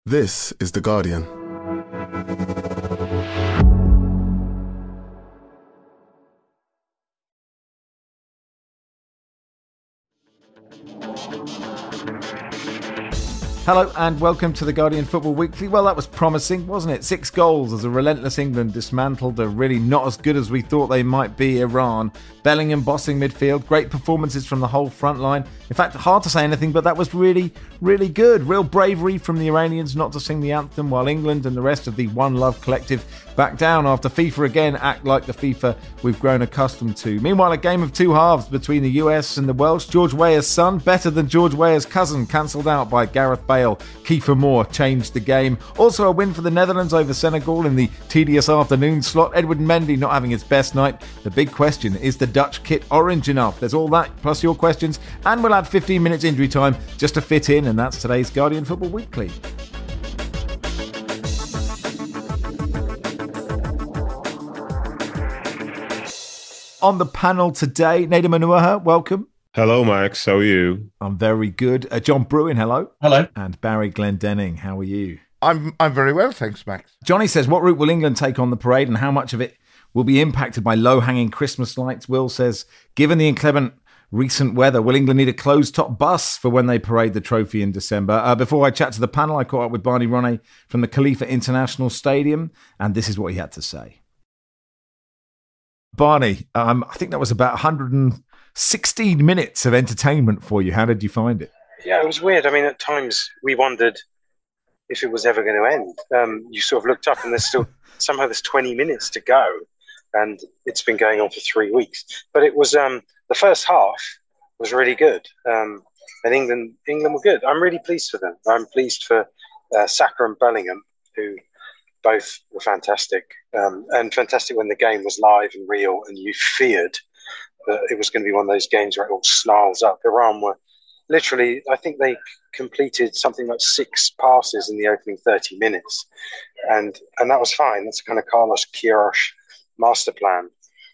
This is The Guardian. Hello and welcome to the Guardian Football Weekly. Well, that was promising, wasn't it? 6 goals as a relentless England dismantled a really not as good as we thought they might be Iran. Bellingham bossing midfield, great performances from the whole front line. In fact, hard to say anything, but that was really, really good. Real bravery from the Iranians not to sing the anthem while England and the rest of the One Love collective back down after FIFA again act like the FIFA we've grown accustomed to. Meanwhile, a game of two halves between the US and the Welsh. George Weah's son, better than George Weah's cousin, cancelled out by Gareth Bale. Kiefer Moore changed the game. Also a win for the Netherlands over Senegal in the tedious afternoon slot. Edward Mendy not having his best night. The big question, is the Dutch kit orange enough? There's all that, plus your questions, and we'll add 15 minutes injury time just to fit in, and that's today's Guardian Football Weekly. On the panel today, Nader Manuaha, welcome. Hello, Max. How are you? I'm very good. John Bruin, hello. Hello. And Barry Glendenning, how are you? I'm very well, thanks, Max. Johnny says, what route will England take on the parade and how much of it will be impacted by low-hanging Christmas lights? Will says, given the inclement recent weather, will England need a closed-top bus for when they parade the trophy in December? Before I chat to the panel, I caught up with Barney Ronay from the Khalifa International Stadium, and this is what he had to say. Barney, I think that was about 116 minutes of entertainment for you. How did you find it? Yeah, it was weird. I mean, at times we wondered if it was ever going to end. You sort of looked up and there's 20 minutes to go, and it's been going on for 3 weeks. But it was the first half was really good, and England were good. I'm really pleased for them. I'm pleased for Saka and Bellingham, who both were fantastic, and fantastic when the game was live and real, and you feared that it was going to be one of those games where it all snarls up. Iran were literally, I think they completed something like 6 passes in the opening 30 minutes, and that was fine. That's a kind of Carlos Queiroz master plan,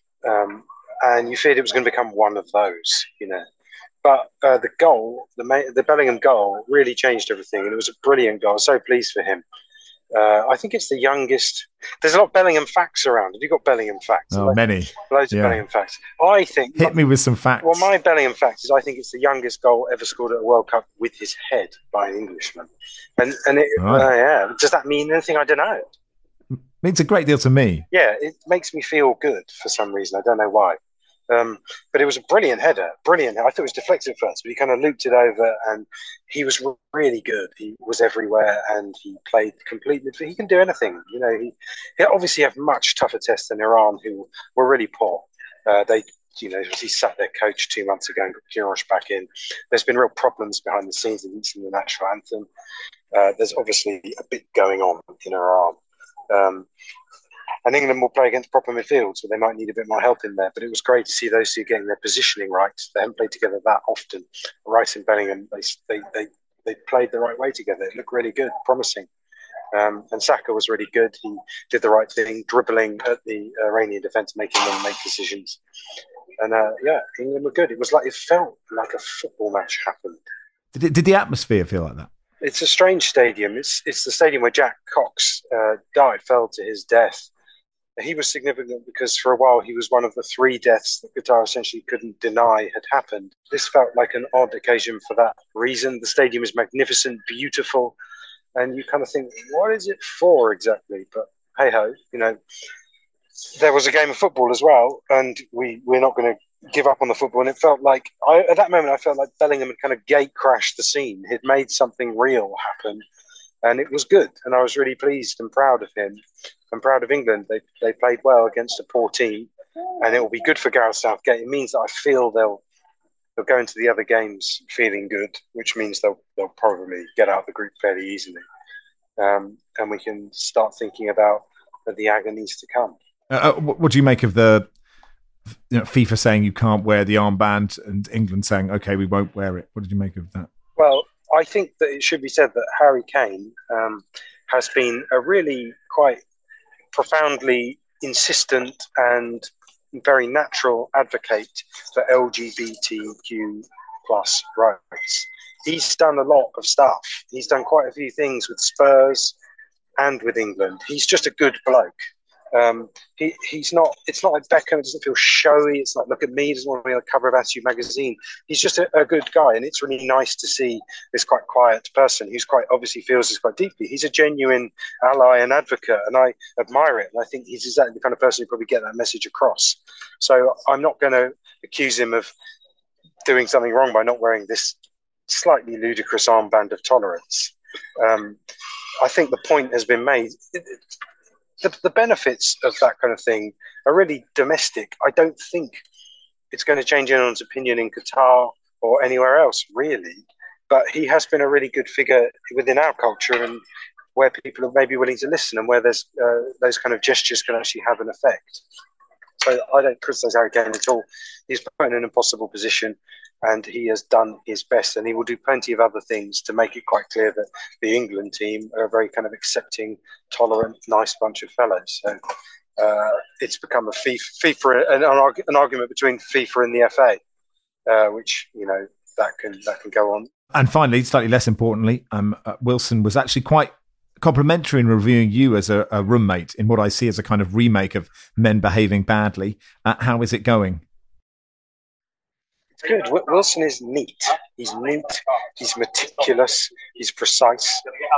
and you feared it was going to become one of those, But the goal, the Bellingham goal, really changed everything, and it was a brilliant goal. I was so pleased for him. I think it's the youngest. There's a lot of Bellingham facts around. Have you got Bellingham facts? Oh, many. Loads of Bellingham facts. I think. Hit me with some facts. Well, my Bellingham fact is I think it's the youngest goal ever scored at a World Cup with his head by an Englishman. And it, right. Does that mean anything? I don't know. It means a great deal to me. Yeah, it makes me feel good for some reason. I don't know why. But it was a brilliant header. Brilliant. I thought it was deflected first, but he kind of looped it over, and he was really good. He was everywhere, and he played complete midfield. He can do anything. He obviously have much tougher tests than Iran, who were really poor. He sat their coach 2 months ago and got Queiroz back in. There's been real problems behind the scenes in the national anthem. There's obviously a bit going on in Iran. And England will play against proper midfield, so they might need a bit more help in there. But it was great to see those two getting their positioning right. They haven't played together that often. Rice and Bellingham, they played the right way together. It looked really good, promising. And Saka was really good. He did the right thing, dribbling at the Iranian defence, making them make decisions. And England were good. It felt like a football match happened. Did the atmosphere feel like that? It's a strange stadium. It's the stadium where Jack Cox fell to his death. He was significant because for a while he was one of the 3 deaths that Qatar essentially couldn't deny had happened. This felt like an odd occasion for that reason. The stadium is magnificent, beautiful, and you kind of think, what is it for exactly? But hey-ho, there was a game of football as well, and we're not going to give up on the football. And it felt like, at that moment, I felt like Bellingham had kind of gate crashed the scene. He'd made something real happen. And it was good, and I was really pleased and proud of him. I'm proud of England. They played well against a poor team, and it will be good for Gareth Southgate. It means that I feel they'll go into the other games feeling good, which means they'll probably get out of the group fairly easily, and we can start thinking about the agonies to come. What do you make of the FIFA saying you can't wear the armband and England saying, okay, we won't wear it? What did you make of that? Well, I think that it should be said that Harry Kane has been a really quite profoundly insistent and very natural advocate for LGBTQ plus rights. he's done a lot of stuff. He's done quite a few things with Spurs and with England. He's just a good bloke. He's not. It's not like Beckham. It doesn't feel showy. It's like, look at me. He doesn't want to be on the cover of Attitude magazine. He's just a good guy, and it's really nice to see this quite quiet person who's quite obviously feels this quite deeply. He's a genuine ally and advocate, and I admire it. And I think he's exactly the kind of person who probably get that message across. So I'm not going to accuse him of doing something wrong by not wearing this slightly ludicrous armband of tolerance. I think the point has been made. The benefits of that kind of thing are really domestic. I don't think it's going to change anyone's opinion in Qatar or anywhere else, really. But he has been a really good figure within our culture, and where people are maybe willing to listen, and where there's those kind of gestures can actually have an effect. So I don't criticise Harry Kane at all. He's put in an impossible position, and he has done his best, and he will do plenty of other things to make it quite clear that the England team are a very kind of accepting, tolerant, nice bunch of fellows. So it's become a FIFA an argument between FIFA and the FA, which that can go on. And finally, slightly less importantly, Wilson was actually quite complimentary in reviewing you as a roommate in what I see as a kind of remake of Men Behaving Badly. How is it going? It's good. Wilson is neat. He's neat. He's meticulous. He's precise.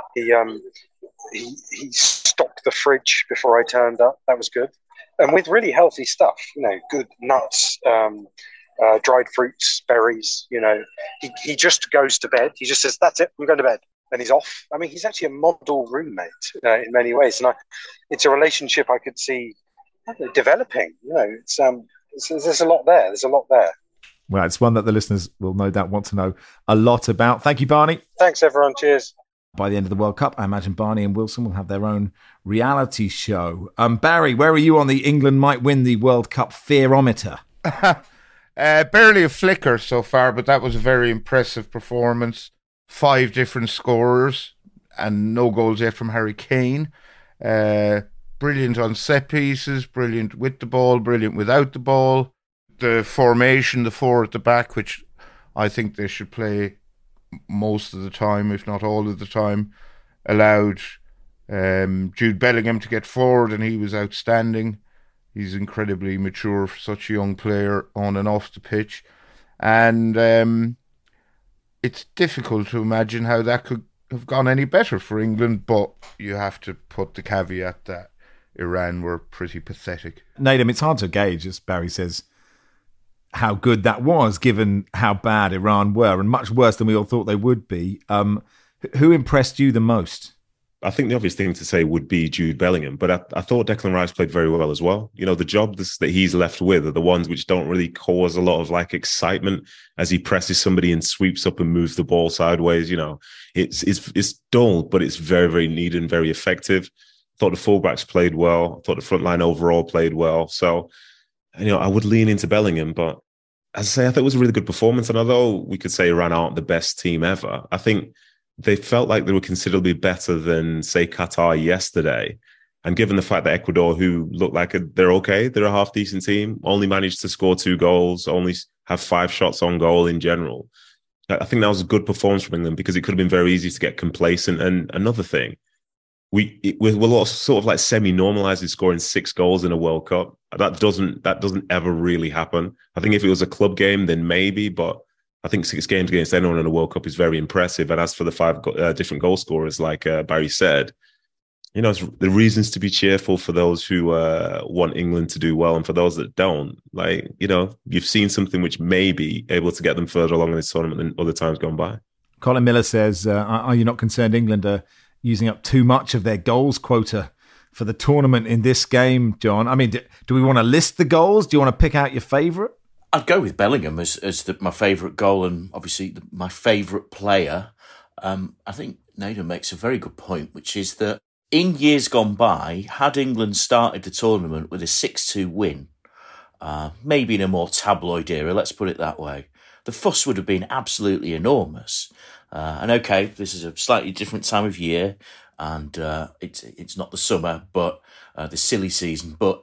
He stocked the fridge before I turned up. That was good. And with really healthy stuff, good nuts, dried fruits, berries. He just goes to bed. He just says, "That's it. I'm going to bed." And he's off. I mean, he's actually a model roommate in many ways. And it's a relationship I could see developing. There's a lot there. There's a lot there. Well, it's one that the listeners will no doubt want to know a lot about. Thank you, Barney. Thanks, everyone. Cheers. By the end of the World Cup, I imagine Barney and Wilson will have their own reality show. Barry, where are you on the England might win the World Cup fearometer? Barely a flicker so far, but that was a very impressive performance. 5 different scorers and no goals yet from Harry Kane. Brilliant on set pieces, brilliant with the ball, brilliant without the ball. The formation, the 4 at the back, which I think they should play most of the time, if not all of the time, allowed Jude Bellingham to get forward, and he was outstanding. He's incredibly mature for such a young player on and off the pitch. And it's difficult to imagine how that could have gone any better for England, but you have to put the caveat that Iran were pretty pathetic. Nedum, it's hard to gauge, as Barry says, how good that was, given how bad Iran were, and much worse than we all thought they would be. Who impressed you the most? I think the obvious thing to say would be Jude Bellingham, but I thought Declan Rice played very well as well. The jobs that he's left with are the ones which don't really cause a lot of excitement as he presses somebody and sweeps up and moves the ball sideways. It's dull, but it's very, very needed and very effective. I thought the fullbacks played well. I thought the front line overall played well. So, I would lean into Bellingham, but as I say, I think it was a really good performance. And although we could say Iran aren't the best team ever, I think they felt like they were considerably better than, say, Qatar yesterday. And given the fact that Ecuador, who look like they're okay, they're a half-decent team, only managed to score 2 goals, only have 5 shots on goal in general. I think that was a good performance from England, because it could have been very easy to get complacent. And another thing, we're sort of semi-normalised scoring 6 goals in a World Cup. That doesn't ever really happen. I think if it was a club game, then maybe, but I think 6 games against anyone in a World Cup is very impressive. And as for the 5 different goal scorers, like Barry said, the reasons to be cheerful for those who want England to do well, and for those that don't, you've seen something which may be able to get them further along in this tournament than other times gone by. Colin Miller says, are you not concerned England are using up too much of their goals quota for the tournament in this game, John? I mean, do we want to list the goals? Do you want to pick out your favourite? I'd go with Bellingham as my favourite goal, and obviously my favourite player. I think Nedum makes a very good point, which is that in years gone by, had England started the tournament with a 6-2 win, maybe in a more tabloid era, let's put it that way, the fuss would have been absolutely enormous. And okay, this is a slightly different time of year, and it's not the summer, but the silly season. But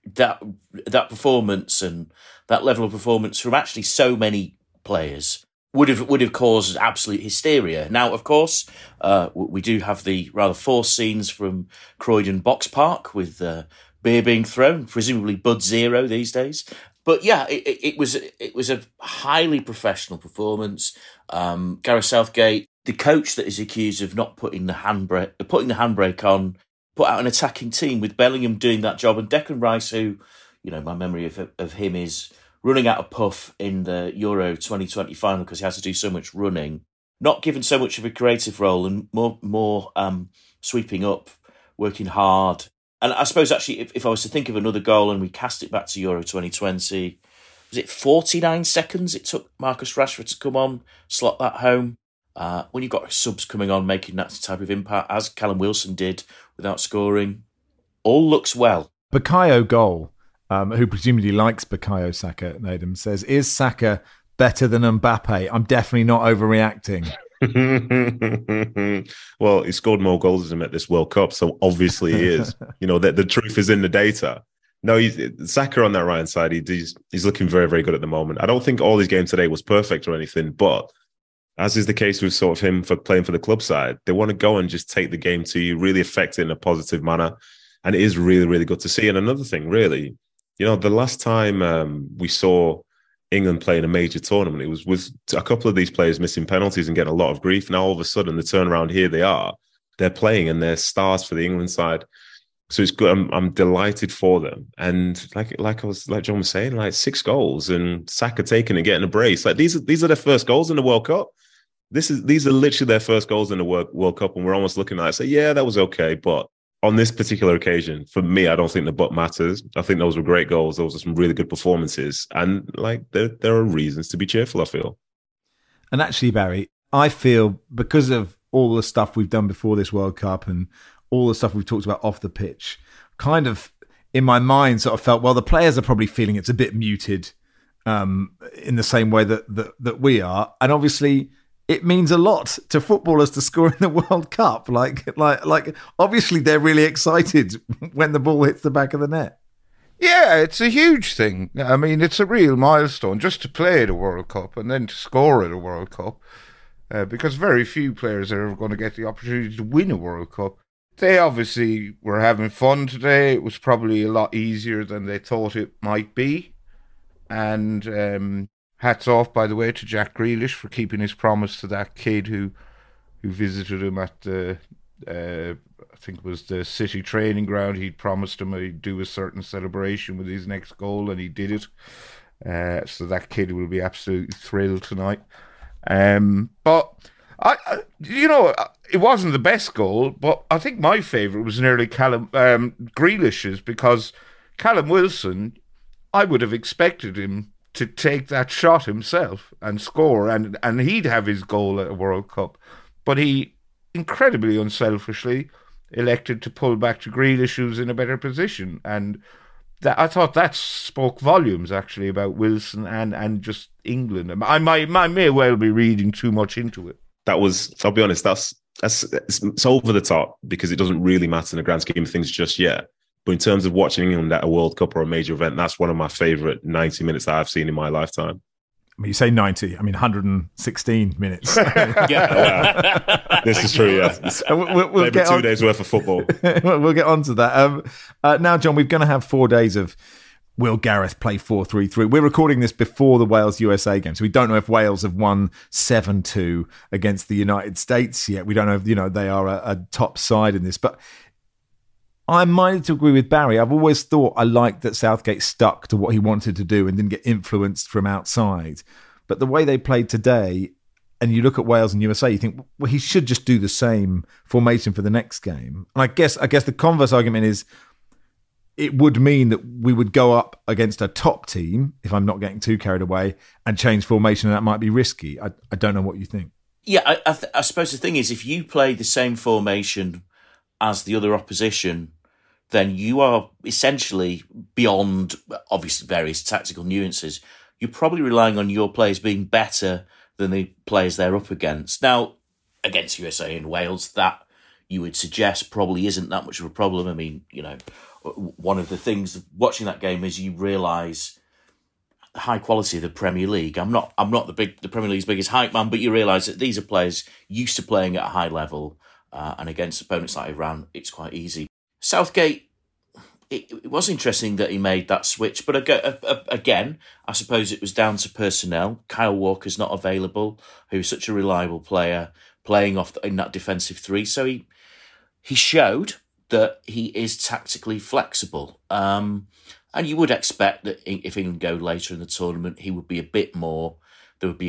that performance and that level of performance from actually so many players would have caused absolute hysteria. Now, of course, we do have the rather forced scenes from Croydon Box Park with beer being thrown, presumably Bud Zero these days. But yeah, it was a highly professional performance. Gareth Southgate, the coach that is accused of not putting the handbrake on, put out an attacking team with Bellingham doing that job, and Declan Rice, who, my memory of him is running out of puff in the Euro 2020 final because he has to do so much running, not given so much of a creative role and more sweeping up, working hard. And I suppose actually, if I was to think of another goal and we cast it back to Euro 2020, was it 49 seconds it took Marcus Rashford to come on, slot that home? When you've got subs coming on, making that type of impact, as Callum Wilson did without scoring, all looks well. Bukayo Goal, who presumably likes Bukayo Saka, Nedum, says, is Saka better than Mbappe? I'm definitely not overreacting. Well, he scored more goals than him at this World Cup, so obviously he is. The truth is in the data. No, Saka on that right side. He's looking very, very good at the moment. I don't think all his game today was perfect or anything, but as is the case with sort of him for playing for the club side, they want to go and just take the game to you, really affect it in a positive manner, and it is really, really good to see. And another thing, really, the last time we saw England playing a major tournament, it was with a couple of these players missing penalties and getting a lot of grief. Now all of a sudden the turnaround here they're playing and they're stars for the England side. So it's good. I'm delighted for them. And like John was saying, like 6 goals and Saka taking and getting a brace. Like these are their first goals in the World Cup. These are literally their first goals in the World Cup, and we're almost looking at it, say, yeah, that was okay, but on this particular occasion, for me, I don't think the but matters. I think those were great goals. Those are some really good performances. And there are reasons to be cheerful, I feel. And actually, Barry, I feel because of all the stuff we've done before this World Cup and all the stuff we've talked about off the pitch, kind of in my mind sort of felt, well, the players are probably feeling it's a bit muted in the same way that we are. And obviously it means a lot to footballers to score in the World Cup. Like obviously they're really excited when the ball hits the back of the net. Yeah, it's a huge thing. I mean, it's a real milestone just to play at a World Cup and then to score at a World Cup, because very few players are ever going to get the opportunity to win a World Cup. They obviously were having fun today. It was probably a lot easier than they thought it might be. And hats off, by the way, to Jack Grealish for keeping his promise to that kid who visited him at the, I think it was the City training ground. He'd promised him he'd do a certain celebration with his next goal, and he did it. So that kid will be absolutely thrilled tonight. But it wasn't the best goal, but I think my favourite was nearly Grealish's, because Callum Wilson, I would have expected him to take that shot himself and score, and he'd have his goal at a World Cup. But he, incredibly unselfishly, elected to pull back to Grealish, who's in a better position. And I thought that spoke volumes, actually, about Wilson and just England. I may well be reading too much into it. That was, I'll be honest, it's over the top because it doesn't really matter in the grand scheme of things just yet. But in terms of watching England at a World Cup or a major event, that's one of my favourite 90 minutes that I've seen in my lifetime. I mean, you say 90, I mean 116 minutes. Yeah. This is true, yeah. We'll maybe get 2 days worth of football. We'll get on to that. Now, John, we're going to have 4 days of will Gareth play 4-3-3? We're recording this before the Wales-USA game, so we don't know if Wales have won 7-2 against the United States yet. We don't know if they are a top side in this, but I'm minded to agree with Barry. I've always thought I liked that Southgate stuck to what he wanted to do and didn't get influenced from outside. But the way they played today, and you look at Wales and USA, you think, well, he should just do the same formation for the next game. And I guess the converse argument is it would mean that we would go up against a top team, if I'm not getting too carried away, and change formation, and that might be risky. I don't know what you think. Yeah, I suppose the thing is, if you play the same formation as the other opposition, then you are essentially, beyond obviously various tactical nuances, you're probably relying on your players being better than the players they're up against. Now, against USA and Wales, that you would suggest probably isn't that much of a problem. I mean, one of the things watching that game is you realise high quality of the Premier League. I'm not the Premier League's biggest hype man, but you realise that these are players used to playing at a high level, and against opponents like Iran, it's quite easy. Southgate, it was interesting that he made that switch, but again, I suppose it was down to personnel. Kyle Walker's not available, who's such a reliable player, playing in that defensive three. So he showed that he is tactically flexible. And you would expect that if England go later in the tournament, he would be a bit more, there would be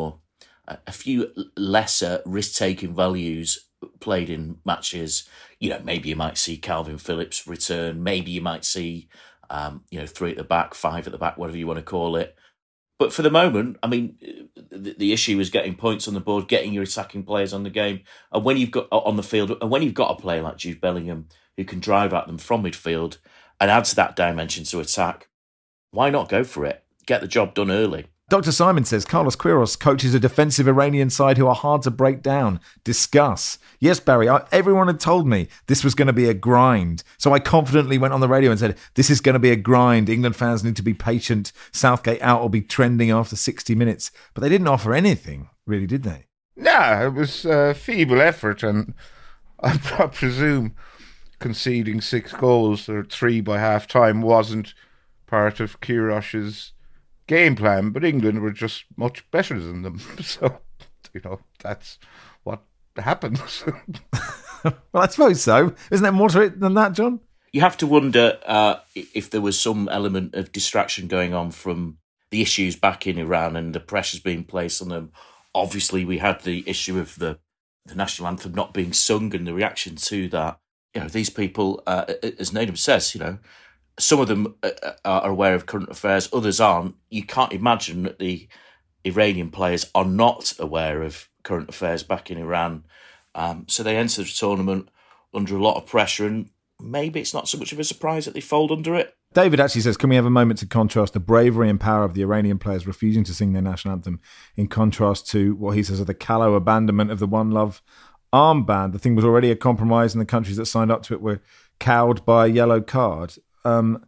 a few lesser risk-taking values played in matches. Maybe you might see Calvin Phillips return. Maybe you might see, 3 at the back, 5 at the back, whatever you want to call it. But for the moment, I mean, the issue is getting points on the board, getting your attacking players on the game, and when you've got on the field, and when you've got a player like Jude Bellingham who can drive at them from midfield and adds that dimension to attack, why not go for it? Get the job done early. Dr. Simon says Carlos Queiroz coaches a defensive Iranian side who are hard to break down. Discuss. Yes, Barry, everyone had told me this was going to be a grind. So I confidently went on the radio and said, this is going to be a grind. England fans need to be patient. Southgate out will be trending after 60 minutes. But they didn't offer anything, really, did they? Yeah, it was a feeble effort. And I presume conceding 6 goals or 3 by half-time wasn't part of Queiroz's game plan, but England were just much better than them. So, that's what happens. Well, I suppose so. Isn't there more to it than that, John? You have to wonder if there was some element of distraction going on from the issues back in Iran and the pressures being placed on them. Obviously, we had the issue of the national anthem not being sung and the reaction to that. These people, as Nedum says, some of them are aware of current affairs, others aren't. You can't imagine that the Iranian players are not aware of current affairs back in Iran. So they enter the tournament under a lot of pressure, and maybe it's not so much of a surprise that they fold under it. David actually says, can we have a moment to contrast the bravery and power of the Iranian players refusing to sing their national anthem in contrast to what he says are the callow abandonment of the One Love armband? The thing was already a compromise, and the countries that signed up to it were cowed by a yellow card. Do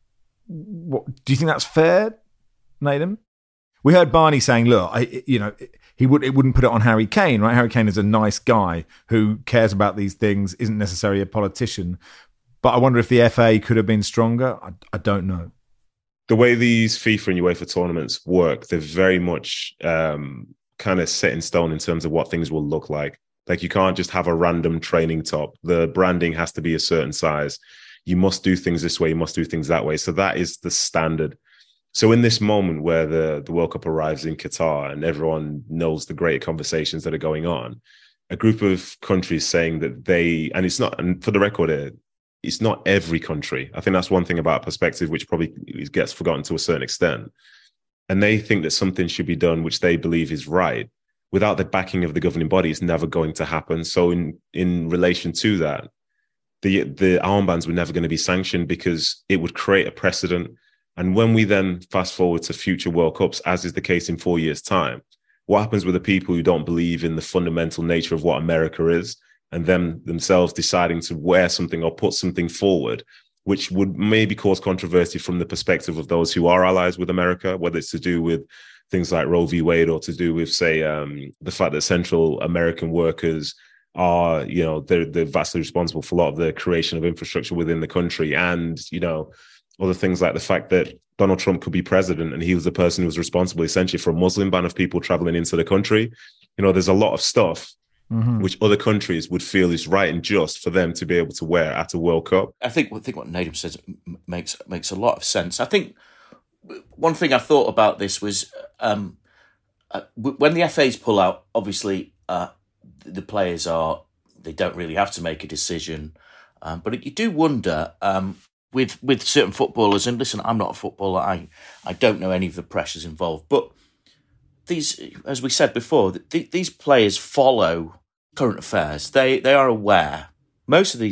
you think that's fair, Nedum? We heard Barney saying, "Look, it wouldn't put it on Harry Kane, right? Harry Kane is a nice guy who cares about these things, isn't necessarily a politician." But I wonder if the FA could have been stronger. I don't know. The way these FIFA and UEFA tournaments work, they're very much kind of set in stone in terms of what things will look like. Like, you can't just have a random training top. The branding has to be a certain size. You must do things this way, you must do things that way. So that is the standard. So in this moment where the World Cup arrives in Qatar and everyone knows the great conversations that are going on, a group of countries saying that and for the record, it's not every country. I think that's one thing about perspective, which probably gets forgotten to a certain extent. And they think that something should be done, which they believe is right. Without the backing of the governing body, it's never going to happen. So in relation to that, the armbands were never going to be sanctioned because it would create a precedent. And when we then fast forward to future World Cups, as is the case in 4 years' time, what happens with the people who don't believe in the fundamental nature of what America is, and them themselves deciding to wear something or put something forward, which would maybe cause controversy from the perspective of those who are allies with America, whether it's to do with things like Roe v. Wade or to do with, say, the fact that Central American workers are, they're vastly responsible for a lot of the creation of infrastructure within the country. And, other things like the fact that Donald Trump could be president and he was the person who was responsible essentially for a Muslim ban of people traveling into the country. There's a lot of stuff which other countries would feel is right and just for them to be able to wear at a World Cup. I think what Nedum says makes a lot of sense. I think one thing I thought about this was when the FAs pull out, obviously the players they don't really have to make a decision. But you do wonder with certain footballers, and listen, I'm not a footballer, I don't know any of the pressures involved, but these, as we said before, these players follow current affairs. They are aware. Most of the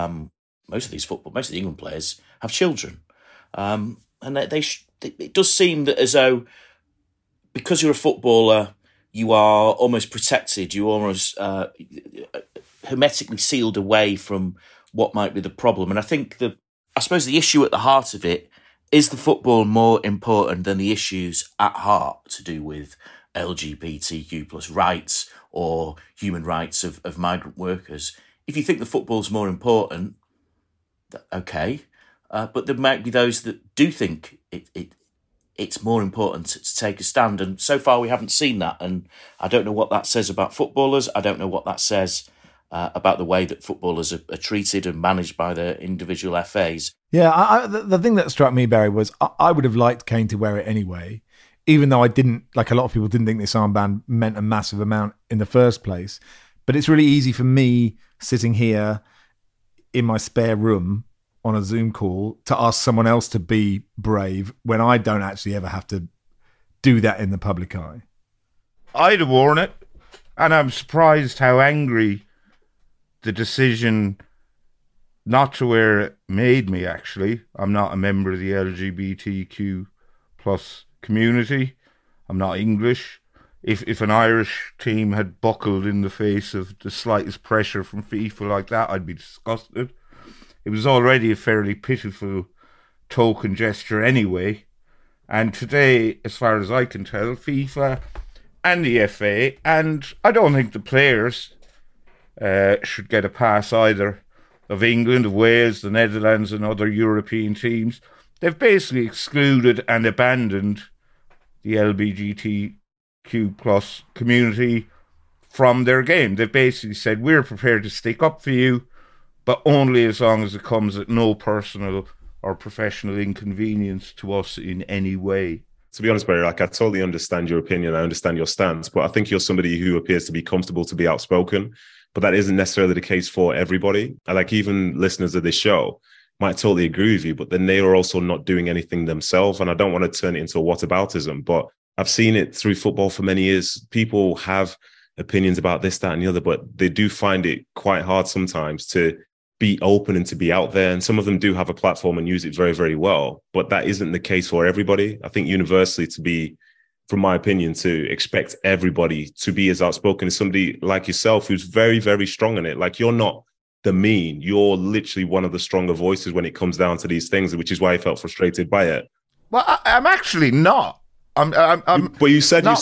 England players have children, and it does seem that as though because you're a footballer, you are almost protected. You're almost hermetically sealed away from what might be the problem. And I think I suppose the issue at the heart of it Is the football more important than the issues at heart to do with LGBTQ plus rights or human rights of migrant workers? If you think the football's more important, okay. But there might be those that do think it's more important to take a stand. And so far we haven't seen that. And I don't know what that says about footballers. I don't know what that says about the way that footballers are treated and managed by their individual FAs. Yeah, the thing that struck me, Barry, was I would have liked Kane to wear it anyway, even though I didn't, like a lot of people didn't think this armband meant a massive amount in the first place. But it's really easy for me sitting here in my spare room on a Zoom call to ask someone else to be brave when I don't actually ever have to do that in the public eye. I'd have worn it, and I'm surprised how angry the decision not to wear it made me, actually. I'm not a member of the LGBTQ plus community. I'm not English. If an Irish team had buckled in the face of the slightest pressure from FIFA like that, I'd be disgusted. It was already a fairly pitiful token gesture anyway. And today, as far as I can tell, FIFA and the FA, and I don't think the players should get a pass either, of England, of Wales, the Netherlands and other European teams. They've basically excluded and abandoned the LGBTQ plus community from their game. They've basically said, we're prepared to stick up for you, but only as long as it comes at no personal or professional inconvenience to us in any way. To be honest, Barry, I totally understand your opinion. I understand your stance, but I think you're somebody who appears to be comfortable to be outspoken. But that isn't necessarily the case for everybody. Even listeners of this show might totally agree with you, but then they are also not doing anything themselves. And I don't want to turn it into a whataboutism, but I've seen it through football for many years. People have opinions about this, that, and the other, but they do find it quite hard sometimes to be open and to be out there. And some of them do have a platform and use it very, very well. But that isn't the case for everybody. I think universally from my opinion, to expect everybody to be as outspoken as somebody like yourself who's very, very strong in it. Like, you're not the mean. You're literally one of the stronger voices when it comes down to these things, which is why I felt frustrated by it. Well, I'm actually not. But you said you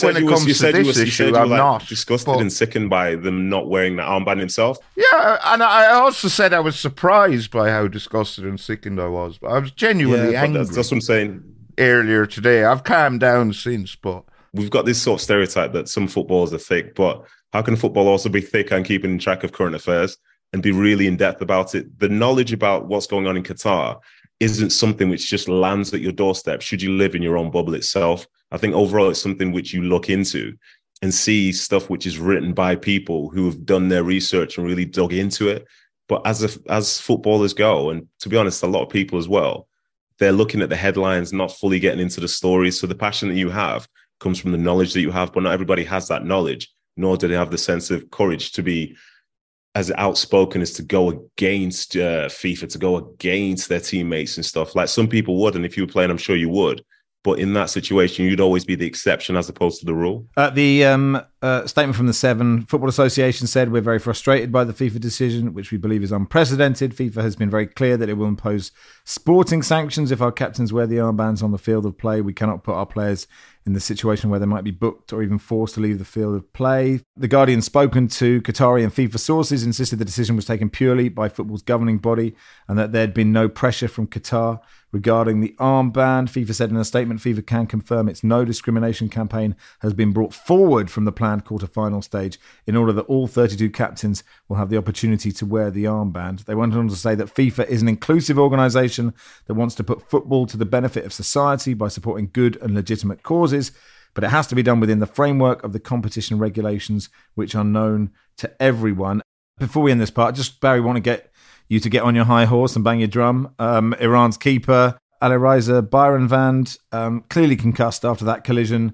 were not disgusted and sickened by them not wearing the armband himself. Yeah, and I also said I was surprised by how disgusted and sickened I was. But I was genuinely angry. That's what I'm saying. Earlier today, I've calmed down since, but we've got this sort of stereotype that some footballers are thick, but how can football also be thick and keeping track of current affairs and be really in depth about it? The knowledge about what's going on in Qatar isn't something which just lands at your doorstep should you live in your own bubble itself. I think overall it's something which you look into and see stuff which is written by people who have done their research and really dug into it. But as footballers go, and to be honest, a lot of people as well, they're looking at the headlines, not fully getting into the stories. So the passion that you have comes from the knowledge that you have, but not everybody has that knowledge, nor do they have the sense of courage to be as outspoken as to go against FIFA, to go against their teammates and stuff. Like some people would, and if you were playing, I'm sure you would. But in that situation, you'd always be the exception as opposed to the rule. The statement from the Seven Football Association said, we're very frustrated by the FIFA decision, which we believe is unprecedented. FIFA has been very clear that it will impose sporting sanctions if our captains wear the armbands on the field of play. We cannot put our players in the situation where they might be booked or even forced to leave the field of play. The Guardian, spoken to Qatari and FIFA sources, insisted the decision was taken purely by football's governing body and that there had been no pressure from Qatar regarding the armband. FIFA said in a statement, FIFA can confirm its no discrimination campaign has been brought forward from the planned quarter-final stage in order that all 32 captains will have the opportunity to wear the armband. They went on to say that FIFA is an inclusive organisation that wants to put football to the benefit of society by supporting good and legitimate causes, but it has to be done within the framework of the competition regulations, which are known to everyone. Before we end this part, just, Barry, want to get you to get on your high horse and bang your drum. Iran's keeper, Alireza Bayramvand, clearly concussed after that collision.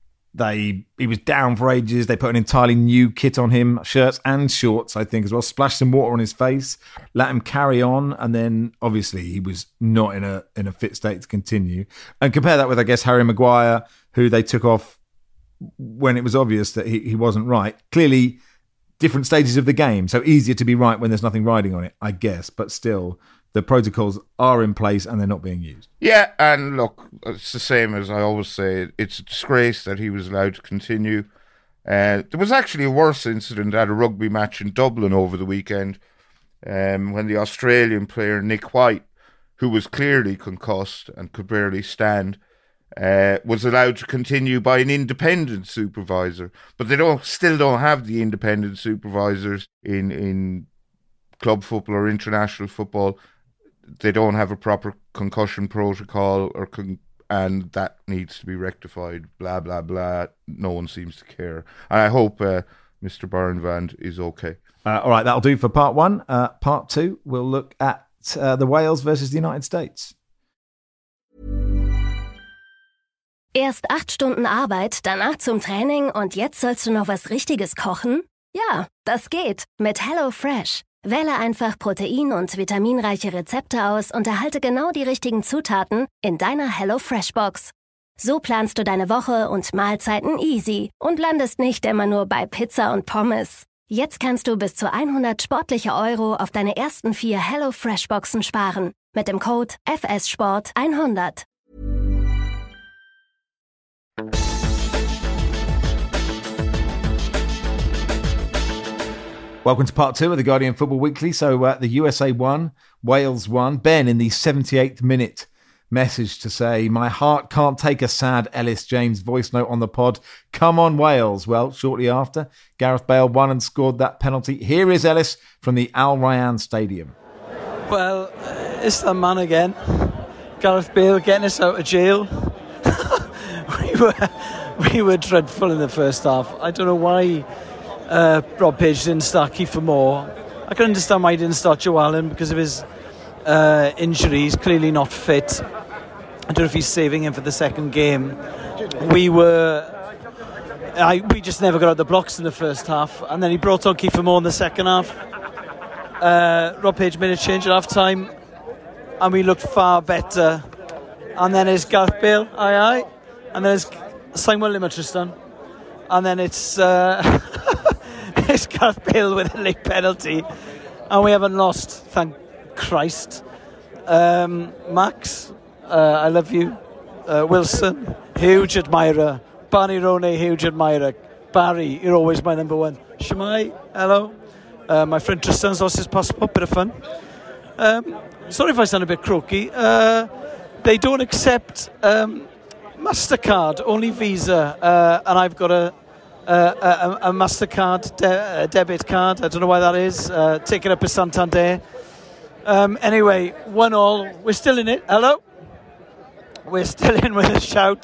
He was down for ages. They put an entirely new kit on him, shirts and shorts, I think, as well. Splashed some water on his face, let him carry on, and then obviously he was not in a fit state to continue. And compare that with, I guess, Harry Maguire, who they took off when it was obvious that he wasn't right. Clearly, different stages of the game, so easier to be right when there's nothing riding on it, I guess. But still, the protocols are in place and they're not being used. Yeah, and look, it's the same as I always say. It's a disgrace that he was allowed to continue. There was actually a worse incident at a rugby match in Dublin over the weekend when the Australian player Nick White, who was clearly concussed and could barely stand, was allowed to continue by an independent supervisor. But they still don't have the independent supervisors in club football or international football. They don't have a proper concussion protocol, and that needs to be rectified. Blah, blah, blah. No one seems to care. And I hope Mr. Barnevand is okay. All right, that'll do for part one. Part two, we'll look at the Wales versus the United States. Erst 8 Stunden Arbeit, danach zum Training und jetzt sollst du noch was Richtiges kochen? Ja, das geht mit HelloFresh. Wähle einfach protein- und vitaminreiche Rezepte aus und erhalte genau die richtigen Zutaten in deiner HelloFresh-Box. So planst du deine Woche und Mahlzeiten easy und landest nicht immer nur bei Pizza und Pommes. Jetzt kannst du bis zu 100 sportliche € auf deine ersten 4 HelloFresh-Boxen sparen. Mit dem Code FSSPORT100. Welcome to part two of the Guardian Football Weekly. So the USA won, Wales won. Ben in the 78th minute message to say, my heart can't take a sad Ellis James voice note on the pod. Come on, Wales. Well, shortly after, Gareth Bale won and scored that penalty. Here is Ellis from the Al Rayyan Stadium. Well, it's the man again. Gareth Bale getting us out of jail. we were dreadful in the first half. I don't know why Rob Page didn't start Kiefer Moore. I can understand why he didn't start Joe Allen because of his injuries, clearly not fit. I don't know if he's saving him for the second game. We just never got out the blocks in the first half, and then he brought on Kiefer Moore in the second half. Rob Page made a change at half time, and we looked far better. And then it's Gareth Bale, aye, and then it's Simon Limatristan, and then it's it's Gareth Bale with a late penalty, and we haven't lost, thank Christ. Max, I love you. Wilson, huge admirer. Barney Roney, huge admirer. Barry, you're always my number one. Shemai, hello. My friend Tristan's lost his passport, bit of fun. Sorry if I sound a bit croaky. They don't accept MasterCard, only Visa, and I've got a MasterCard debit card. I don't know why that is. Taken up a Santander. Anyway, 1-1. We're still in it. Hello? We're still in with a shout.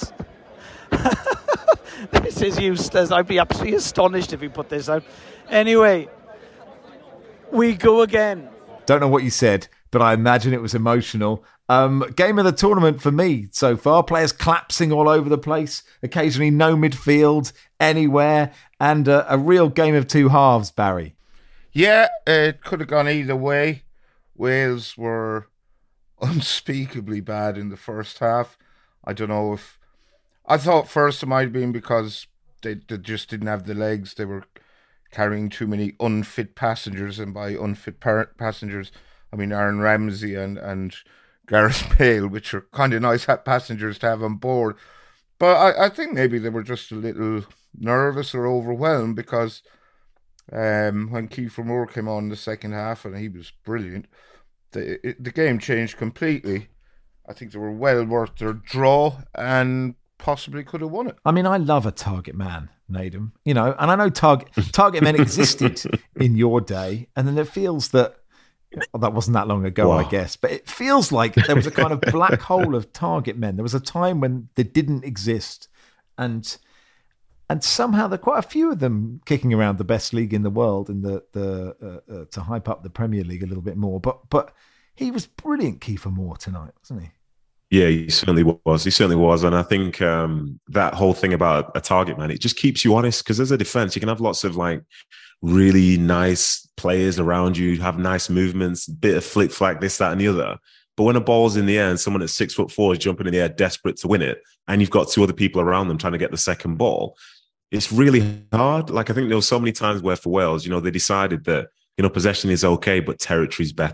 This is useless. I'd be absolutely astonished if we put this out. Anyway, we go again. Don't know what you said, but I imagine it was emotional. Game of the tournament for me so far. Players collapsing all over the place. Occasionally no midfield anywhere. And a real game of two halves, Barry. Yeah, it could have gone either way. Wales were unspeakably bad in the first half. I don't know if... I thought first it might have been because they just didn't have the legs. They were carrying too many unfit passengers. And by unfit passengers, I mean Aaron Ramsey and Gareth Bale, which are kind of nice passengers to have on board. But I think maybe they were just a little nervous or overwhelmed because when Kiefer Moore came on in the second half, and he was brilliant, the game changed completely. I think they were well worth their draw and possibly could have won it. I mean, I love a target man, Nedum. You know, and I know target men existed in your day, and then it feels that that wasn't that long ago, I guess. But it feels like there was a kind of black hole of target men. There was a time when they didn't exist, and somehow there are quite a few of them kicking around the best league in the world in the to hype up the Premier League a little bit more. But he was brilliant, Kiefer Moore, tonight, wasn't he? Yeah, he certainly was. He certainly was. And I think that whole thing about a target man, it just keeps you honest, because as a defense, you can have lots of like really nice players around you, have nice movements, bit of flick flack, this, that, and the other. But when a ball's in the air and someone at 6'4" is jumping in the air, desperate to win it, and you've got two other people around them trying to get the second ball, it's really hard. Like, I think there were so many times where for Wales, you know, they decided that, you know, possession is okay, but territory is better.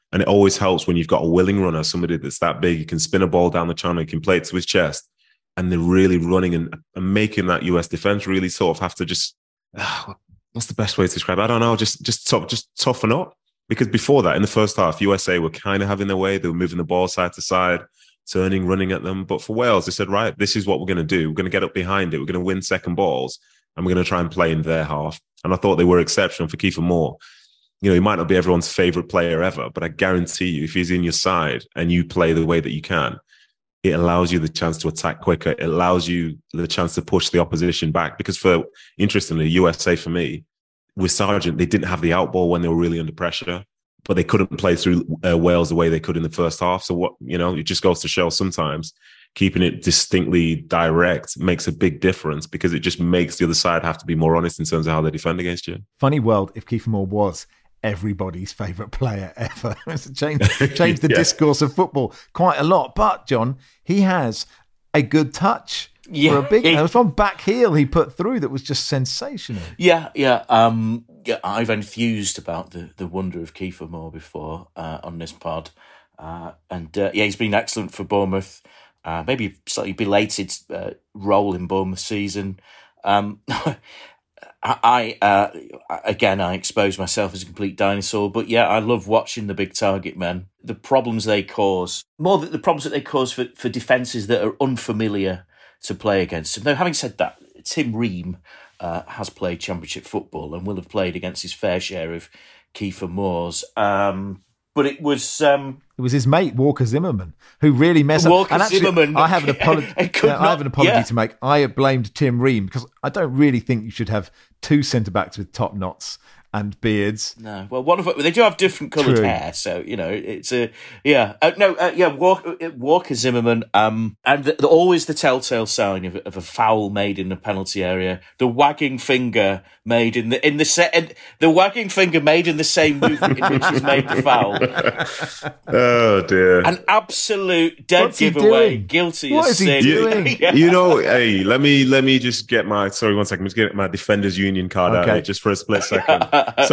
And it always helps when you've got a willing runner, somebody that's that big, you can spin a ball down the channel, you can play it to his chest, and they're really running and making that US defense really sort of have to just, what's the best way to describe it? I don't know, just toughen up. Because before that, in the first half, USA were kind of having their way. They were moving the ball side to side, turning, running at them. But for Wales, they said, right, this is what we're going to do. We're going to get up behind it. We're going to win second balls, and we're going to try and play in their half. And I thought they were exceptional for Kiefer Moore. You know, he might not be everyone's favorite player ever, but I guarantee you, if he's in your side and you play the way that you can, it allows you the chance to attack quicker. It allows you the chance to push the opposition back. Because interestingly, USA for me, with Sargent, they didn't have the outball when they were really under pressure, but they couldn't play through Wales the way they could in the first half. So it just goes to show sometimes keeping it distinctly direct makes a big difference, because it just makes the other side have to be more honest in terms of how they defend against you. Funny world if Kiefer Moore was everybody's favourite player ever. It's changed the discourse of football quite a lot. But, John, he has a good touch. For a big, there was one back heel he put through that was just sensational. I've enthused about the wonder of Kiefer Moore before on this pod. He's been excellent for Bournemouth. Maybe slightly belated role in Bournemouth season. I expose myself as a complete dinosaur, but I love watching the big target men. The problems they cause, more the problems that they cause for defences that are unfamiliar to play against them. Now, having said that, Tim Ream has played Championship football and will have played against his fair share of Kiefer Moores. But it was his mate Walker Zimmerman who really messed up. And actually, Zimmerman, I have an apology. I have an apology to make. I blamed Tim Ream because I don't really think you should have two centre backs with top knots and beards. No, well, they do have different coloured hair, so it's Walker Zimmerman, and always the telltale sign of a foul made in the penalty area. The wagging finger made in the wagging finger made in the same movement in which he's made the foul. Oh dear! An absolute dead giveaway, guilty as sin. What is he doing? Hey, let me just get my my Defenders Union card out just for a split second.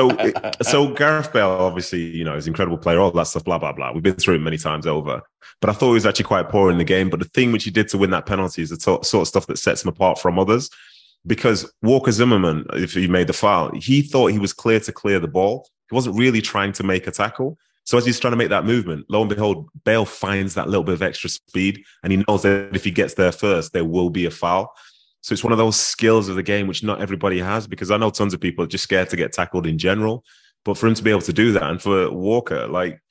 So Gareth Bale, obviously, is an incredible player, all that stuff, blah, blah, blah. We've been through it many times over. But I thought he was actually quite poor in the game. But the thing which he did to win that penalty is the sort of stuff that sets him apart from others. Because Walker Zimmerman, if he made the foul, he thought he was clear to clear the ball. He wasn't really trying to make a tackle. So as he's trying to make that movement, lo and behold, Bale finds that little bit of extra speed. And he knows that if he gets there first, there will be a foul. So it's one of those skills of the game which not everybody has, because I know tons of people are just scared to get tackled in general. But for him to be able to do that, and for Walker,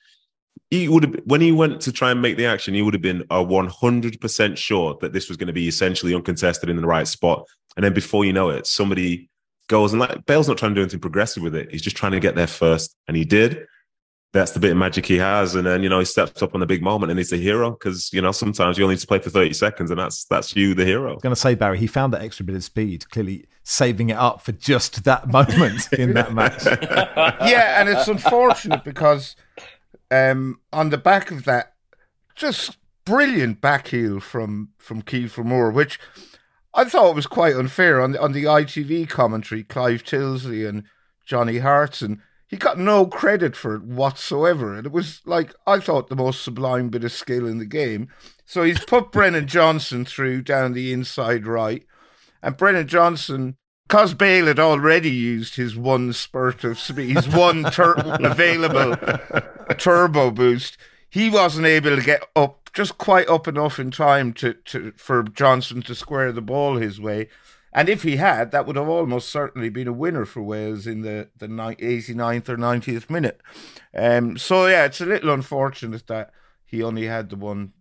he would have, when he went to try and make the action, he would have been 100% sure that this was going to be essentially uncontested in the right spot. And then before you know it, somebody goes and Bale's not trying to do anything progressive with it. He's just trying to get there first, and he did. That's the bit of magic he has. And then, he steps up on the big moment and he's a hero, because, sometimes you only need to play for 30 seconds and that's you, the hero. I was going to say, Barry, he found that extra bit of speed, clearly saving it up for just that moment in that match. Yeah, and it's unfortunate because on the back of that, just brilliant back heel from Kiefer Moore, which I thought was quite unfair on the ITV commentary, Clive Tilsley and Johnny Hartson. He got no credit for it whatsoever. And it was I thought the most sublime bit of skill in the game. So he's put Brennan Johnson through down the inside right. And Brennan Johnson, because Bale had already used his one spurt of speed, his one available turbo boost, he wasn't able to get up, just quite up enough in time for Johnson to square the ball his way. And if he had, that would have almost certainly been a winner for Wales in the 89th or 90th minute. It's a little unfortunate that he only had the one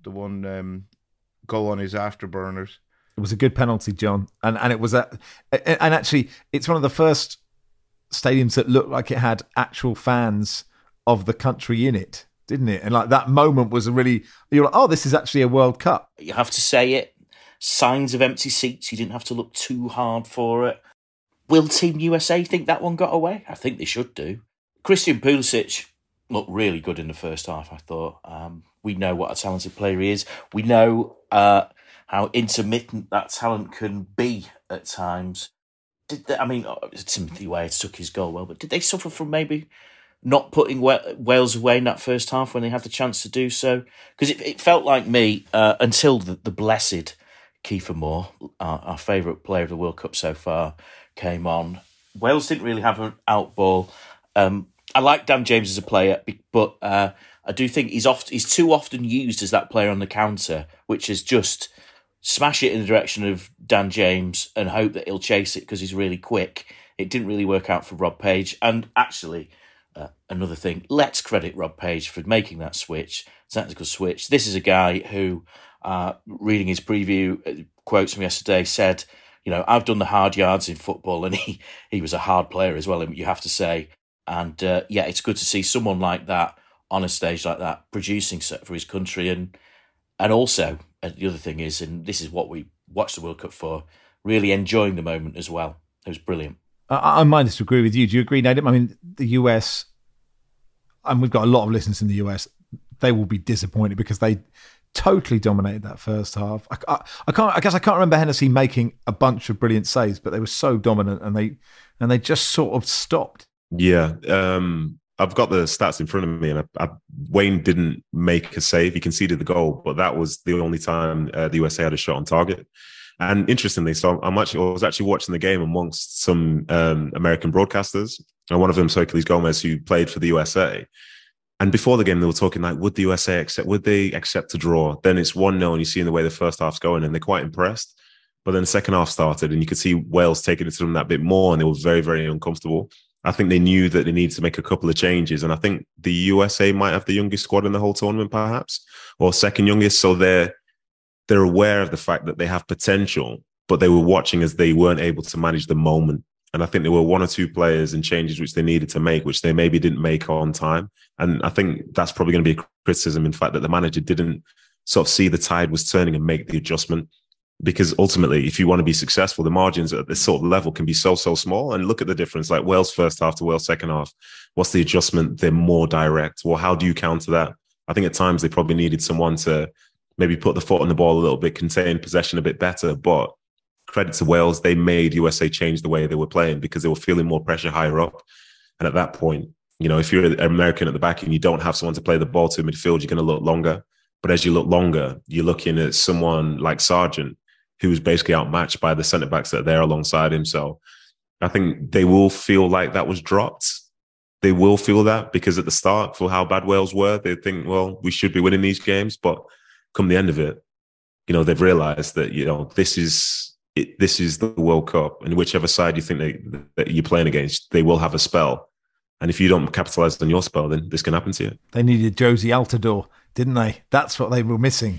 go on his afterburners. It was a good penalty, John, and it was and actually it's one of the first stadiums that looked like it had actual fans of the country in it, didn't it? And that moment was you're like, oh, this is actually a World Cup. You have to say it. Signs of empty seats. You didn't have to look too hard for it. Will Team USA think that one got away? I think they should do. Christian Pulisic looked really good in the first half, I thought. We know what a talented player he is. We know how intermittent that talent can be at times. Timothy Weah took his goal well, but did they suffer from maybe not putting Wales away in that first half when they had the chance to do so? Because it felt like me, until the blessed Kiefer Moore, our favourite player of the World Cup so far, came on. Wales didn't really have an out ball. I like Dan James as a player, but I do think he's too often used as that player on the counter, which is just smash it in the direction of Dan James and hope that he'll chase it because he's really quick. It didn't really work out for Rob Page. And actually, another thing, let's credit Rob Page for making that switch, tactical switch. This is a guy who, reading his preview quotes from yesterday, said, I've done the hard yards in football, and he was a hard player as well, you have to say. And it's good to see someone like that on a stage like that, producing for his country. And also, the other thing is, and this is what we watch the World Cup for, really enjoying the moment as well. It was brilliant. I might disagree with you. Do you agree, Nathan? I mean, the US, and we've got a lot of listeners in the US, they will be disappointed because they totally dominated that first half. I guess I can't remember Hennessy making a bunch of brilliant saves, but they were so dominant and they just sort of stopped. Yeah. I've got the stats in front of me, and Wayne didn't make a save. He conceded the goal, but that was the only time the USA had a shot on target. And interestingly, so I was actually watching the game amongst some American broadcasters, and one of them, Herculez Gomez, who played for the USA. And before the game, they were talking like, would the USA accept a draw? Then it's 1-0, and you see in the way the first half's going, and they're quite impressed. But then the second half started, and you could see Wales taking it to them that bit more, and they were very, very uncomfortable. I think they knew that they needed to make a couple of changes. And I think the USA might have the youngest squad in the whole tournament, perhaps, or second youngest. So they're aware of the fact that they have potential, but they were watching as they weren't able to manage the moment. And I think there were one or two players and changes which they needed to make, which they maybe didn't make on time. And I think that's probably going to be a criticism, in fact, that the manager didn't sort of see the tide was turning and make the adjustment. Because ultimately, if you want to be successful, the margins at this sort of level can be so small. And look at the difference, like Wales first half to Wales second half. What's the adjustment? They're more direct. Well, how do you counter that? I think at times they probably needed someone to maybe put the foot on the ball a little bit, contain possession a bit better. But credit to Wales, they made USA change the way they were playing because they were feeling more pressure higher up. And at that point, if you're an American at the back and you don't have someone to play the ball to midfield, you're going to look longer. But as you look longer, you're looking at someone like Sargent, who was basically outmatched by the centre-backs that are there alongside him. So I think they will feel like that was dropped. They will feel that because at the start, for how bad Wales were, they think, well, we should be winning these games. But come the end of it, they've realised that, this is the World Cup. And whichever side you think that you're playing against, they will have a spell. And if you don't capitalise on your spell, then this can happen to you. They needed Josie Altidore, didn't they? That's what they were missing.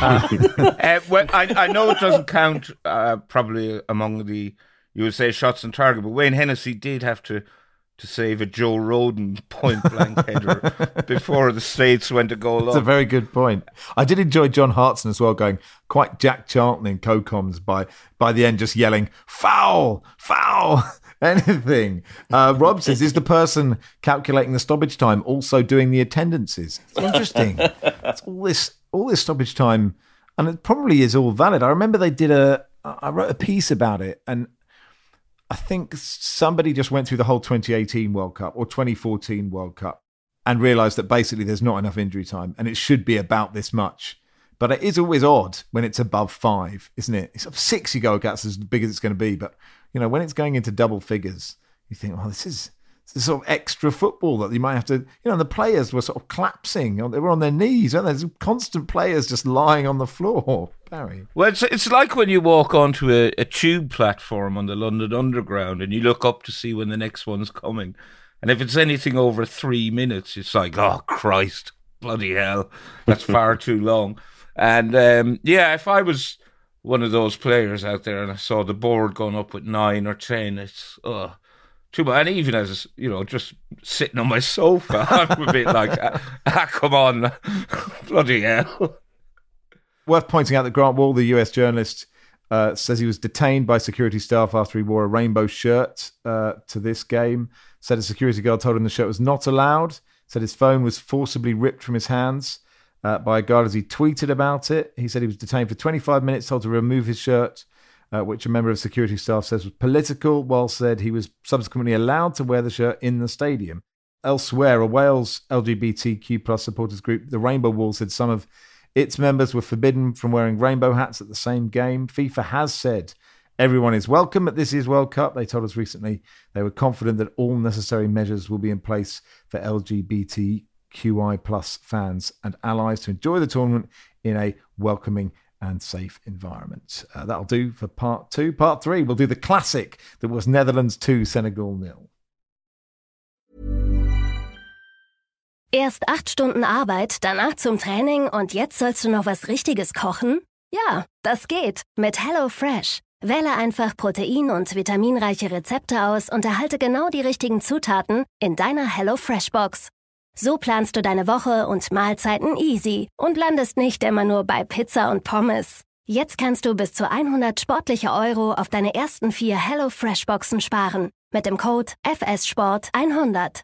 Well, I know it doesn't count probably among the USA shots on target, but Wayne Hennessy did have to save a Joe Roden point-blank header before the States went to goal. That's a very good point. I did enjoy John Hartson as well, going quite Jack Charlton in co-coms by the end, just yelling, foul, foul. Anything. Rob says, is the person calculating the stoppage time also doing the attendances? It's interesting. It's all this stoppage time, and it probably is all valid. I remember I wrote a piece about it, and I think somebody just went through the whole 2018 World Cup or 2014 World Cup and realised that basically there's not enough injury time and it should be about this much. But it is always odd when it's above 5, isn't it? It's 6 you go, okay, that's as big as it's going to be. But, when it's going into double figures, you think, oh, this is sort of extra football that you might have to, the players were sort of collapsing. They were on their knees, weren't there? There's constant players just lying on the floor, Barry. Well, it's like when you walk onto a tube platform on the London Underground and you look up to see when the next one's coming. And if it's anything over 3 minutes, it's like, oh, Christ, bloody hell, that's far too long. And if I was one of those players out there and I saw the board going up with 9 or 10, it's too bad. And even as, just sitting on my sofa, I'm a bit like, come on, bloody hell. Worth pointing out that Grant Wall, the US journalist, says he was detained by security staff after he wore a rainbow shirt to this game. Said a security guard told him the shirt was not allowed. Said his phone was forcibly ripped from his hands by a guard as he tweeted about it. He said he was detained for 25 minutes, told to remove his shirt, which a member of security staff says was political. Wall said he was subsequently allowed to wear the shirt in the stadium. Elsewhere, a Wales LGBTQ plus supporters group, the Rainbow Wall, said some of its members were forbidden from wearing rainbow hats at the same game. FIFA has said everyone is welcome at this year's World Cup. They told us recently they were confident that all necessary measures will be in place for LGBTQI plus fans and allies to enjoy the tournament in a welcoming and safe environment. That'll do for part 2. Part 3, we'll do the classic that was Netherlands 2, Senegal 0. Erst 8 Stunden Arbeit, danach zum Training und jetzt sollst du noch was Richtiges kochen? Ja, das geht mit HelloFresh. Wähle einfach protein- und vitaminreiche Rezepte aus und erhalte genau die richtigen Zutaten in deiner HelloFresh-Box. So planst du deine Woche und Mahlzeiten easy und landest nicht immer nur bei Pizza und Pommes. Jetzt kannst du bis zu 100 sportliche Euro auf deine ersten 4 HelloFresh-Boxen sparen. Mit dem Code FSSPORT100.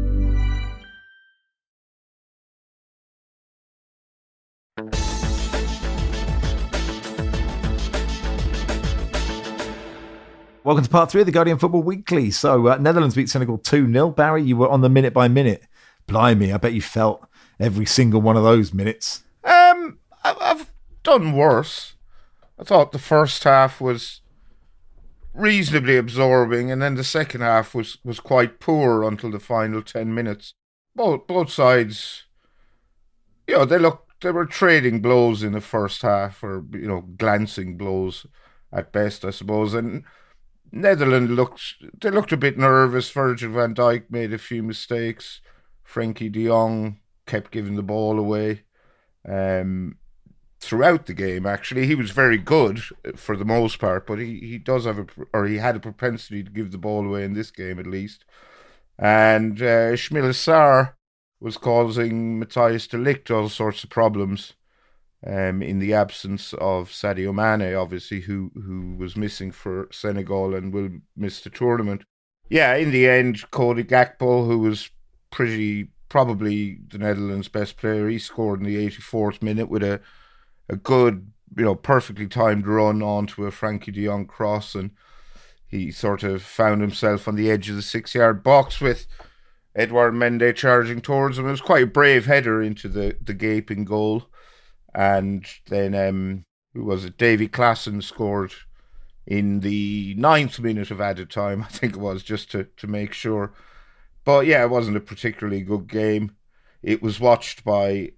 Welcome to part 3 of the Guardian Football Weekly. So, Netherlands beat Senegal 2-0. Barry, you were on the minute by minute. Blimey, I bet you felt every single one of those minutes. I've done worse. I thought the first half was reasonably absorbing, and then the second half was quite poor until the final 10 minutes. Both sides, they were trading blows in the first half, or glancing blows at best, I suppose. And Netherlands looked a bit nervous. Virgil van Dijk made a few mistakes. Frenkie de Jong kept giving the ball away throughout the game. Actually, he was very good for the most part, but he had a propensity to give the ball away in this game at least. And Ismaila Sarr was causing Matthijs de Ligt all sorts of problems in the absence of Sadio Mane, obviously, who was missing for Senegal and will miss the tournament. Yeah, in the end, Cody Gakpo, who was probably the Netherlands' best player, he scored in the 84th minute with a good, perfectly timed run onto a Frenkie de Jong cross, and he sort of found himself on the edge of the 6-yard box with Edouard Mendy charging towards him. It was quite a brave header into the gaping goal. And then, Davy Klaassen scored in the 9th minute of added time, I think it was, just to make sure. But yeah, it wasn't a particularly good game. It was watched by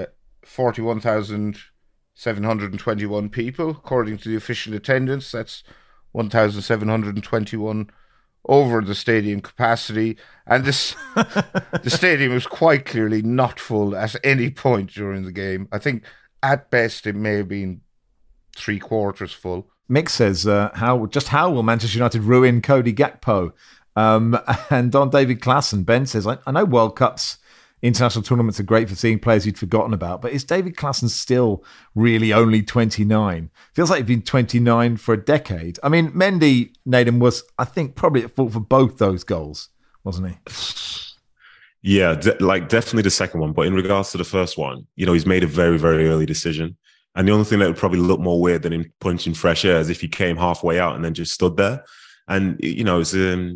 41,721 people, according to the official attendance. That's 1,721 over the stadium capacity. And the stadium was quite clearly not full at any point during the game. I think at best it may have been 3/4 full. Mick says, how will Manchester United ruin Cody Gakpo? And on David Klaassen, Ben says, I know World Cups, international tournaments are great for seeing players you'd forgotten about, but is David Klaassen still really only 29? Feels like he's been 29 for a decade. I mean, Mendy, Nathan, was, I think, probably at fault for both those goals, wasn't he? Yeah, definitely the second one. But in regards to the first one, he's made a very, very early decision. And the only thing that would probably look more weird than him punching fresh air is if he came halfway out and then just stood there. And, it was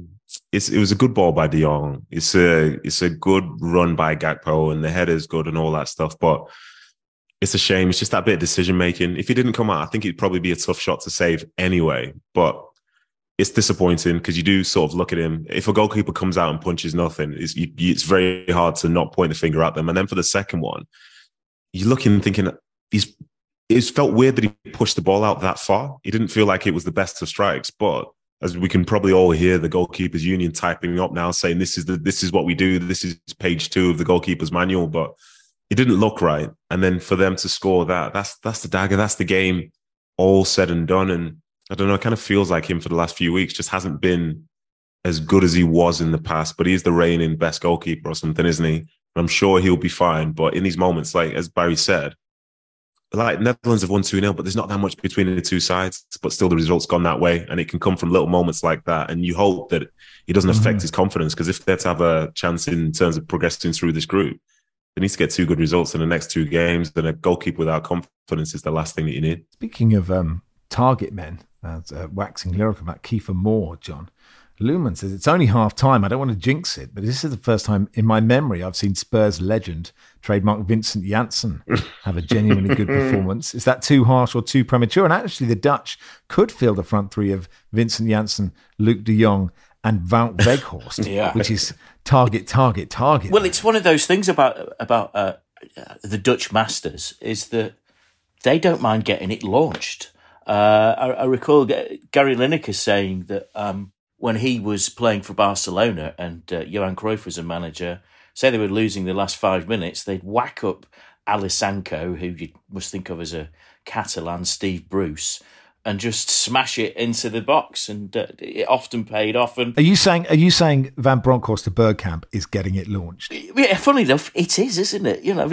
a good ball by De Jong. It's a good run by Gakpo, and the header's good and all that stuff. But it's a shame. It's just that bit of decision making. If he didn't come out, I think it'd probably be a tough shot to save anyway. But it's disappointing because you do sort of look at him. If a goalkeeper comes out and punches nothing, it's very hard to not point the finger at them. And then for the second one, you're looking and thinking it's felt weird that he pushed the ball out that far. He didn't feel like it was the best of strikes, but as we can probably all hear the goalkeepers union typing up now saying this is what we do. This is page 2 of the goalkeeper's manual, but it didn't look right. And then for them to score that's the dagger. That's the game all said and done. And I don't know, it kind of feels like him for the last few weeks just hasn't been as good as he was in the past, but he's the reigning best goalkeeper or something, isn't he? I'm sure he'll be fine. But in these moments, like as Barry said, like Netherlands have won 2-0, but there's not that much between the two sides, but still the result's gone that way. And it can come from little moments like that. And you hope that it doesn't affect his confidence, because if they're to have a chance in terms of progressing through this group, they need to get 2 good results in the next 2 games. Then a goalkeeper without confidence is the last thing that you need. Speaking of target men, waxing lyrical about Kiefer Moore, John, Luman says, it's only half time. I don't want to jinx it, but this is the first time in my memory I've seen Spurs legend, trademark Vincent Janssen, have a genuinely good performance. Is that too harsh or too premature? And actually, the Dutch could field a front three of Vincent Janssen, Luc de Jong, and Wout Weghorst, which is target. Well, it's one of those things about the Dutch masters is that they don't mind getting it launched. I recall Gary Lineker saying that when he was playing for Barcelona and Johan Cruyff was a manager, say they were losing the last 5 minutes, they'd whack up Alisanko, who you must think of as a Catalan Steve Bruce, and just smash it into the box, and it often paid off. And Are you saying Van Bronckhorst to Bergkamp is getting it launched? Yeah, funny enough, it is, isn't it? You know,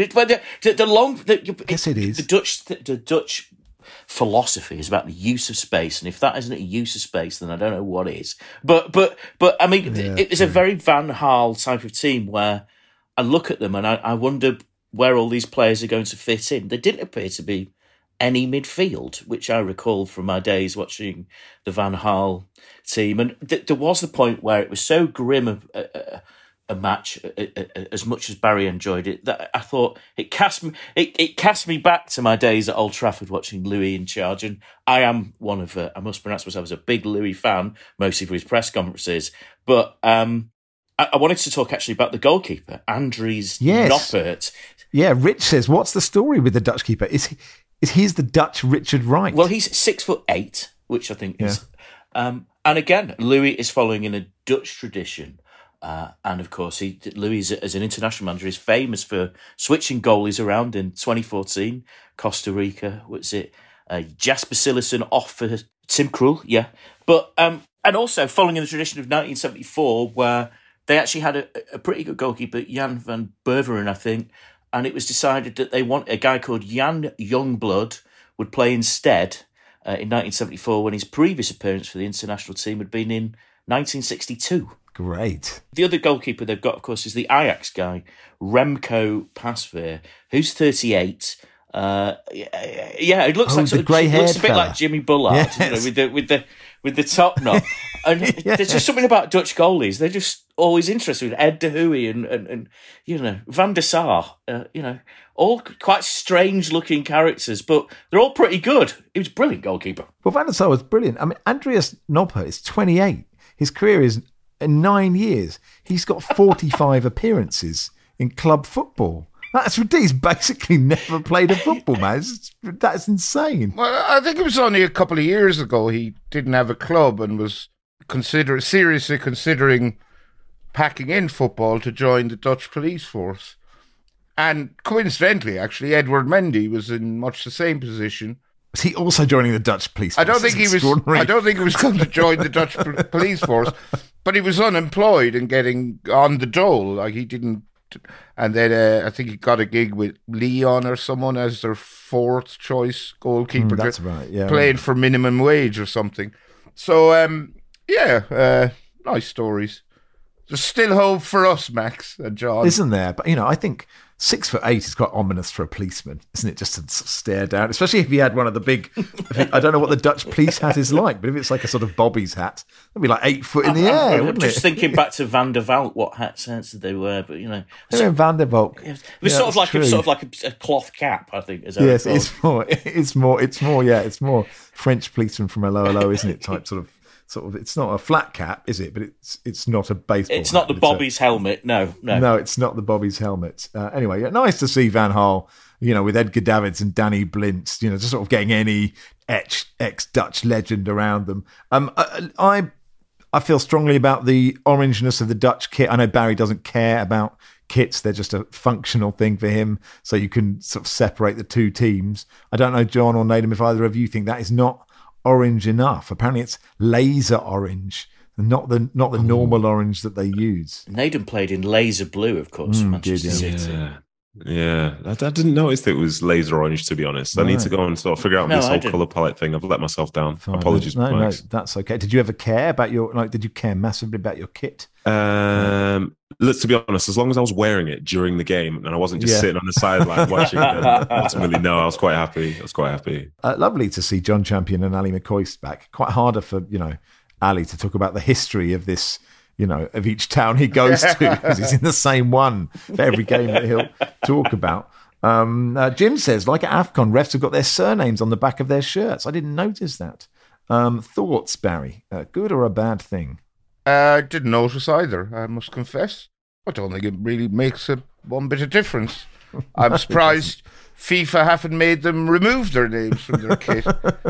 Yes, it is. The Dutch philosophy is about the use of space, and if that isn't a use of space, then I don't know what is. But I mean, it's a very Van Gaal type of team where I look at them and I wonder where all these players are going to fit in. There didn't appear to be any midfield, which I recall from my days watching the Van Gaal team. And there was the point where it was so grim a match, as much as Barry enjoyed it, that I thought it cast me back to my days at Old Trafford watching Louis in charge. And I am one of, I must pronounce myself as a big Louis fan, mostly for his press conferences. But I wanted to talk actually about the goalkeeper, Andries Noppert. Yeah, Rich says, what's the story with the Dutch keeper? Is he's the Dutch Richard Wright? Well, he's 6'8", which I think is... and again, Louis is following in a Dutch tradition. And of course, Louis, as an international manager, is famous for switching goalies around. In 2014, Costa Rica, was it Jasper Cillessen off for Tim Krul? Yeah. But, and also following in the tradition of 1974, where they actually had a pretty good goalkeeper, Jan van Beveren, I think, and it was decided that they want a guy called Jan Youngblood would play instead in 1974 when his previous appearance for the international team had been in 1962. Great. The other goalkeeper they've got, of course, is the Ajax guy, Remco Pasveer, who's 38. It looks like sort of, looks a bit like Jimmy Bullard, yes. You know, with the top knot. And there's just something about Dutch goalies; they're just always interested. Ed de Hoey and you know, Van der Sar, you know, all quite strange looking characters, but they're all pretty good. He was a brilliant goalkeeper. Well, Van der Sar was brilliant. I mean, Andries Noppert is 28. His career is in 9 years. He's got 45 appearances in club football. That's ridiculous. He's basically never played a football match. That's insane. Well, I think it was only a couple of years ago he didn't have a club and was seriously considering packing in football to join the Dutch police force. And coincidentally, actually, Edward Mendy was in much the same position. Was he also joining the Dutch police force? I don't think he was going to join the Dutch police force, but he was unemployed and getting on the dole. Like, he didn't. And then I think he got a gig with Lyon or someone as their fourth choice goalkeeper. That's right, yeah. Playing for minimum wage or something. So, nice stories. There's still hope for us, Max and John. Isn't there? But, you know, I think 6'8" is quite ominous for a policeman, isn't it? Just to sort of stare down, especially if he had one of the big, I don't know what the Dutch police hat is like, but if it's like a sort of Bobby's hat, it'd be like 8 foot in the air, wouldn't just it? thinking back to Van der Valk, what hats did they wear? But, you know. Van der Valk. It was sort of like a cloth cap, I think. Yes, it's more French policeman from a low, isn't it? Type sort of, it's not a flat cap, is it? But it's not a baseball. It's not the Bobby's helmet. No, it's not the Bobby's helmet. Anyway, nice to see Van Gaal, you know, with Edgar Davids and Danny Blintz, you know, just sort of getting any ex-Dutch legend around them. I feel strongly about the orangeness of the Dutch kit. I know Barry doesn't care about kits; they're just a functional thing for him, so you can sort of separate the two teams. I don't know, John or Nedum, if either of you think that is not orange enough. Apparently it's laser orange, not the normal orange that they use. Nedum played in laser blue, of course, for Manchester City. Yeah. I didn't notice that it was laser orange, to be honest. I need to go and sort of figure out this whole colour palette thing. I've let myself down. Fine. Apologies. No, that's okay. Did you ever care about did you care massively about your kit? Look, to be honest, as long as I was wearing it during the game and I wasn't just sitting on the sideline watching it, ultimately, no, I was quite happy. Lovely to see John Champion and Ali McCoist back. Quite harder for, you know, Ali to talk about the history of this, of each town he goes to, because he's in the same one for every game that he'll talk about. Jim says, like at AFCON, refs have got their surnames on the back of their shirts. I didn't notice that. Thoughts, Barry? Good or a bad thing? I didn't notice either, I must confess. I don't think it really makes one bit of difference. I'm surprised FIFA haven't made them remove their names from their kit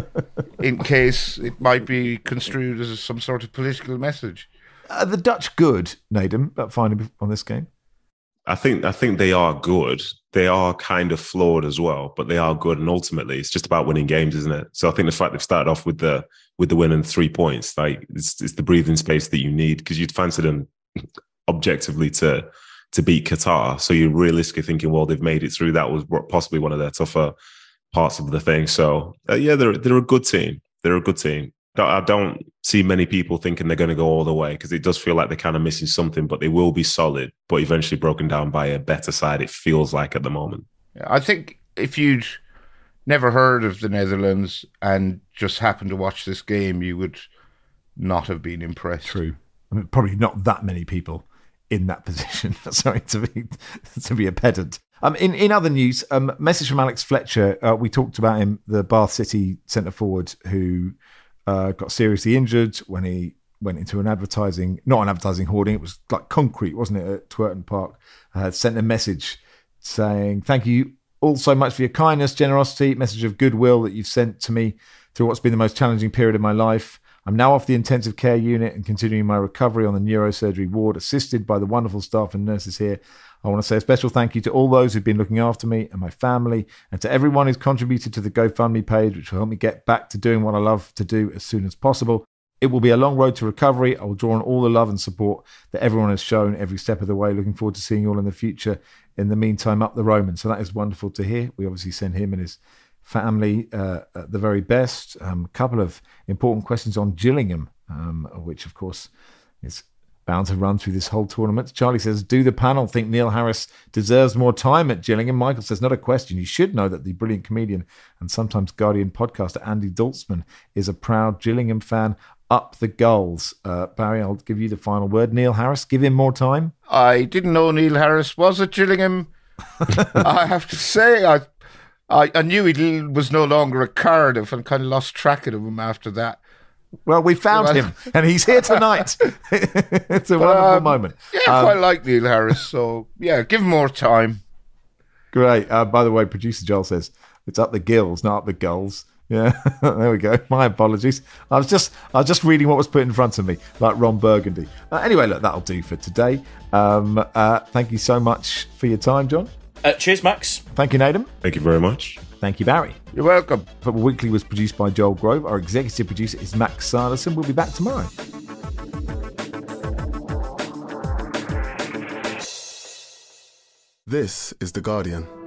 in case it might be construed as some sort of political message. The Dutch good, Nedum, about finding on this game? I think they are good. They are kind of flawed as well, but they are good. And ultimately, it's just about winning games, isn't it? So I think the fact they've started off with the win and 3 points, like it's the breathing space that you need, because you'd fancy them objectively to beat Qatar. So you're realistically thinking, well, they've made it through. That was possibly one of their tougher parts of the thing. So yeah, they're a good team. They're a good team. I don't see many people thinking they're going to go all the way, because it does feel like they're kind of missing something, but they will be solid, but eventually broken down by a better side, it feels like at the moment. I think if you'd never heard of the Netherlands and just happened to watch this game, you would not have been impressed. True. I mean, probably not that many people in that position. Sorry to be a pedant. In other news, message from Alex Fletcher. We talked about him, the Bath City centre forward who got seriously injured when he went into not an advertising hoarding, it was like concrete, wasn't it, at Twerton Park. Sent a message saying, thank you all so much for your kindness, generosity, message of goodwill that you've sent to me through what's been the most challenging period of my life. I'm now off the intensive care unit and continuing my recovery on the neurosurgery ward, assisted by the wonderful staff and nurses here. I want to say a special thank you to all those who've been looking after me and my family, and to everyone who's contributed to the GoFundMe page, which will help me get back to doing what I love to do as soon as possible. It will be a long road to recovery. I will draw on all the love and support that everyone has shown every step of the way. Looking forward to seeing you all in the future. In the meantime, up the Roman. So that is wonderful to hear. We obviously send him and his family at the very best. A couple of important questions on Gillingham, which of course is bound to run through this whole tournament. Charlie says, do the panel think Neil Harris deserves more time at Gillingham? Michael says, not a question. You should know that the brilliant comedian and sometimes Guardian podcaster Andy Daltzman is a proud Gillingham fan. Up the goals. Barry, I'll give you the final word. Neil Harris, give him more time. I didn't know Neil Harris was at Gillingham. I have to say, I knew he was no longer at Cardiff and kind of lost track of him after that. Well, we found him, and he's here tonight. It's a wonderful moment. Yeah, I quite like Neil Harris, so yeah, give him more time. Great. By the way, producer Joel says it's up the gills, not up the goals. Yeah, there we go. My apologies. I was just reading what was put in front of me, like Ron Burgundy. Anyway, look, that'll do for today. Thank you so much for your time, John. Cheers, Max. Thank you, Nedum. Thank you very much. Thank you, Barry. You're welcome. Football Weekly was produced by Joel Grove. Our executive producer is Max Sanderson. We'll be back tomorrow. This is The Guardian.